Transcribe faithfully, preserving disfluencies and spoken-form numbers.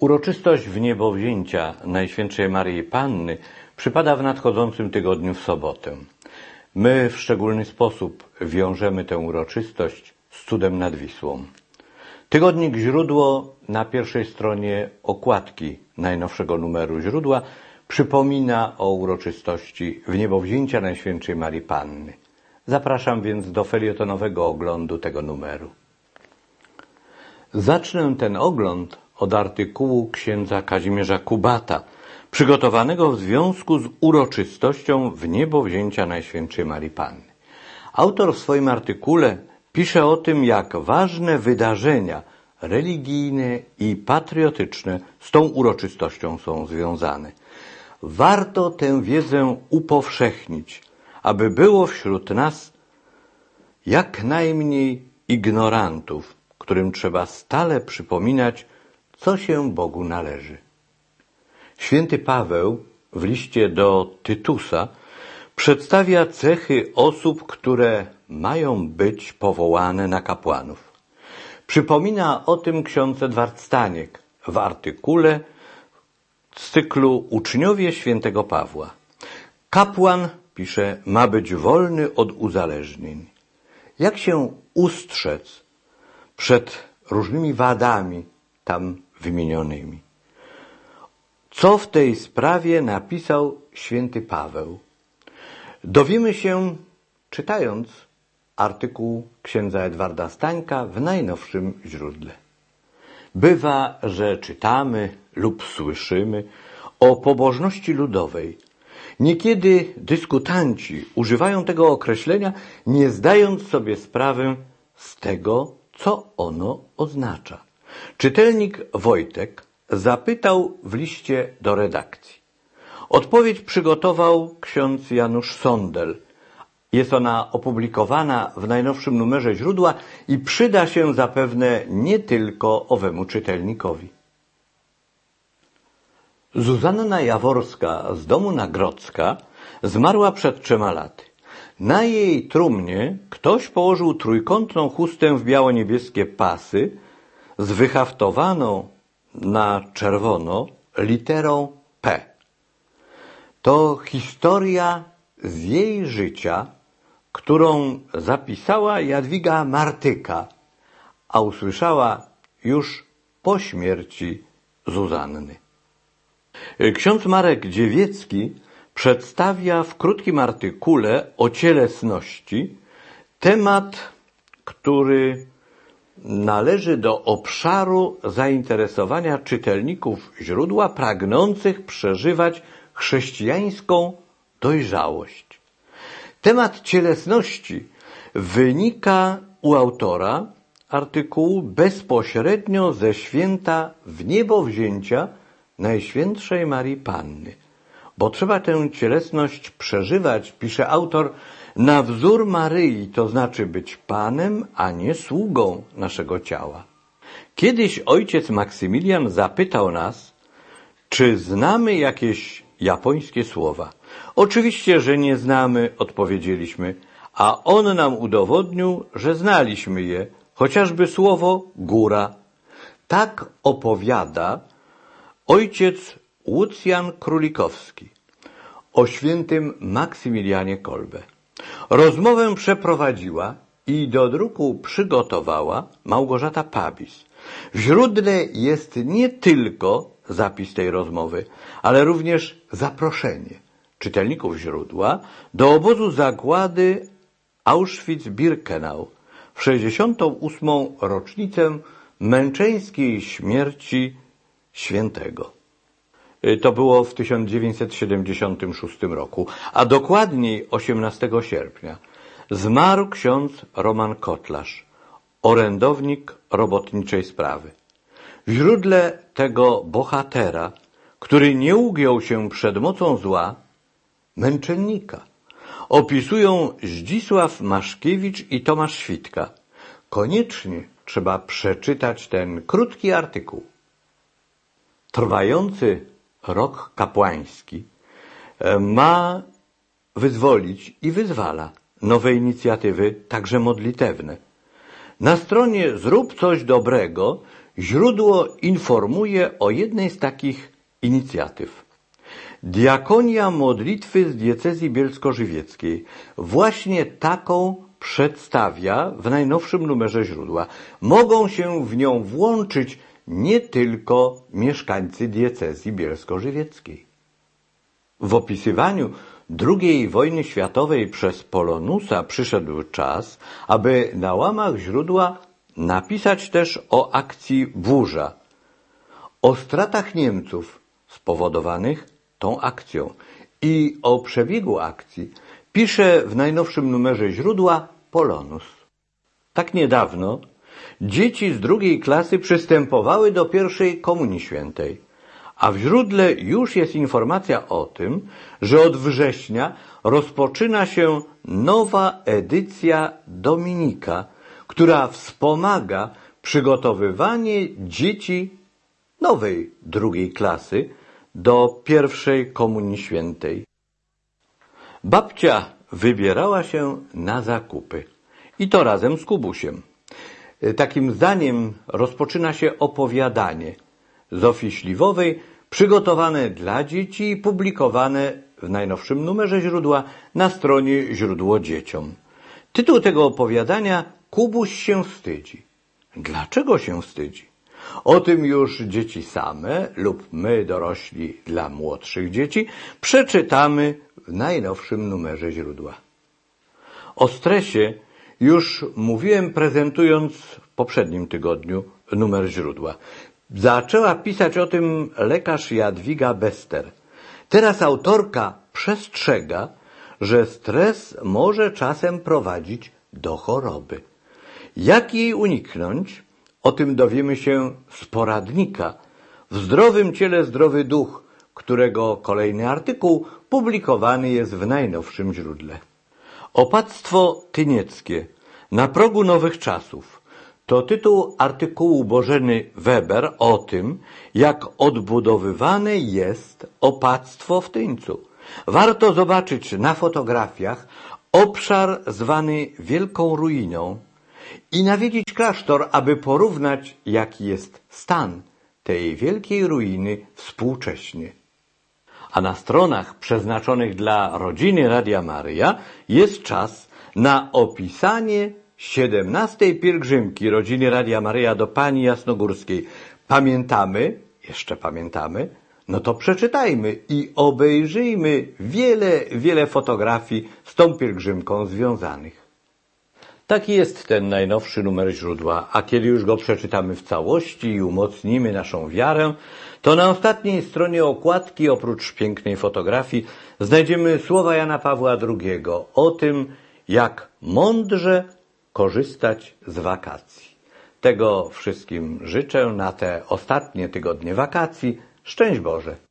Uroczystość wniebowzięcia Najświętszej Maryi Panny przypada w nadchodzącym tygodniu w sobotę. My w szczególny sposób wiążemy tę uroczystość z cudem nad Wisłą. Tygodnik Źródło na pierwszej stronie okładki najnowszego numeru Źródła przypomina o uroczystości wniebowzięcia Najświętszej Maryi Panny. Zapraszam więc do felietonowego oglądu tego numeru. Zacznę ten ogląd od artykułu księdza Kazimierza Kubata, przygotowanego w związku z uroczystością wniebowzięcia Najświętszej Maryi Panny. Autor w swoim artykule pisze o tym, jak ważne wydarzenia religijne i patriotyczne z tą uroczystością są związane. Warto tę wiedzę upowszechnić, aby było wśród nas jak najmniej ignorantów, którym trzeba stale przypominać, co się Bogu należy. Święty Paweł w liście do Tytusa przedstawia cechy osób, które mają być powołane na kapłanów. Przypomina o tym ksiądz Edward Staniek w artykule z cyklu Uczniowie świętego Pawła. Kapłan, pisze, ma być wolny od uzależnień. Jak się ustrzec przed różnymi wadami tam wymienionymi? Co w tej sprawie napisał święty Paweł? Dowiemy się, czytając artykuł księdza Edwarda Stańka w najnowszym źródle. Bywa, że czytamy lub słyszymy o pobożności ludowej. Niekiedy dyskutanci używają tego określenia, nie zdając sobie sprawy z tego, co ono oznacza. Czytelnik Wojtek zapytał w liście do redakcji. Odpowiedź przygotował ksiądz Janusz Sondel. Jest ona opublikowana w najnowszym numerze Źródła i przyda się zapewne nie tylko owemu czytelnikowi. Zuzanna Jaworska z domu na Grodzka zmarła przed trzema laty. Na jej trumnie ktoś położył trójkątną chustę w biało-niebieskie pasy z wyhaftowaną na czerwono literą P. To historia z jej życia, którą zapisała Jadwiga Martyka, a usłyszała już po śmierci Zuzanny. Ksiądz Marek Dziewiecki przedstawia w krótkim artykule o cielesności temat, który należy do obszaru zainteresowania czytelników Źródła pragnących przeżywać chrześcijańską dojrzałość. Temat cielesności wynika u autora artykułu bezpośrednio ze święta wniebowzięcia Najświętszej Maryi Panny. Bo trzeba tę cielesność przeżywać, pisze autor, na wzór Maryi, to znaczy być Panem, a nie sługą naszego ciała. Kiedyś ojciec Maksymilian zapytał nas, czy znamy jakieś japońskie słowa. Oczywiście, że nie znamy, odpowiedzieliśmy, a on nam udowodnił, że znaliśmy je, chociażby słowo góra. Tak opowiada ojciec Łucjan Królikowski o świętym Maksymilianie Kolbe. Rozmowę przeprowadziła i do druku przygotowała Małgorzata Pabis. W źródle jest nie tylko zapis tej rozmowy, ale również zaproszenie czytelników Źródła do obozu zagłady Auschwitz-Birkenau w sześćdziesiątą ósmą rocznicę męczeńskiej śmierci świętego. To było w tysiąc dziewięćset siedemdziesiątym szóstym roku, a dokładniej osiemnastego sierpnia zmarł ksiądz Roman Kotlarz, orędownik robotniczej sprawy. W źródle tego bohatera, który nie ugiął się przed mocą zła, męczennika, opisują Zdzisław Maszkiewicz i Tomasz Świtka. Koniecznie trzeba przeczytać ten krótki artykuł. Trwający rok kapłański ma wyzwolić i wyzwala nowe inicjatywy, także modlitewne. Na stronie Zrób coś dobrego źródło informuje o jednej z takich inicjatyw. Diakonia Modlitwy z diecezji bielsko-żywieckiej właśnie taką przedstawia w najnowszym numerze źródła. Mogą się w nią włączyć nie tylko mieszkańcy diecezji bielsko-żywieckiej. W opisywaniu drugiej wojny światowej przez Polonusa przyszedł czas, aby na łamach źródła napisać też o akcji Burza, o stratach Niemców spowodowanych tą akcją i o przebiegu akcji pisze w najnowszym numerze źródła Polonus. Tak niedawno dzieci z drugiej klasy przystępowały do pierwszej Komunii Świętej, a w źródle już jest informacja o tym, że od września rozpoczyna się nowa edycja Dominika, która wspomaga przygotowywanie dzieci nowej drugiej klasy do pierwszej Komunii Świętej. Babcia wybierała się na zakupy i to razem z Kubusiem. Takim zdaniem rozpoczyna się opowiadanie Zofii Śliwowej, przygotowane dla dzieci i publikowane w najnowszym numerze źródła na stronie Źródło Dzieciom. Tytuł tego opowiadania Kubuś się wstydzi. Dlaczego się wstydzi? O tym już dzieci same lub my dorośli dla młodszych dzieci przeczytamy w najnowszym numerze źródła. O stresie już mówiłem, prezentując w poprzednim tygodniu numer źródła. Zaczęła pisać o tym lekarz Jadwiga Bester. Teraz autorka przestrzega, że stres może czasem prowadzić do choroby. Jak jej uniknąć? O tym dowiemy się z poradnika W zdrowym ciele zdrowy duch, którego kolejny artykuł publikowany jest w najnowszym źródle. Opactwo tynieckie na progu nowych czasów to tytuł artykułu Bożeny Weber o tym, jak odbudowywane jest opactwo w Tyńcu. Warto zobaczyć na fotografiach obszar zwany Wielką Ruiną i nawiedzić klasztor, aby porównać, jaki jest stan tej wielkiej ruiny współcześnie. A na stronach przeznaczonych dla rodziny Radia Maryja jest czas na opisanie siedemnastej pielgrzymki rodziny Radia Maryja do Pani Jasnogórskiej. Pamiętamy? Jeszcze pamiętamy? No to przeczytajmy i obejrzyjmy wiele, wiele fotografii z tą pielgrzymką związanych. Taki jest ten najnowszy numer źródła, a kiedy już go przeczytamy w całości i umocnimy naszą wiarę, to na ostatniej stronie okładki, oprócz pięknej fotografii, znajdziemy słowa Jana Pawła drugiego o tym, jak mądrze korzystać z wakacji. Tego wszystkim życzę na te ostatnie tygodnie wakacji. Szczęść Boże!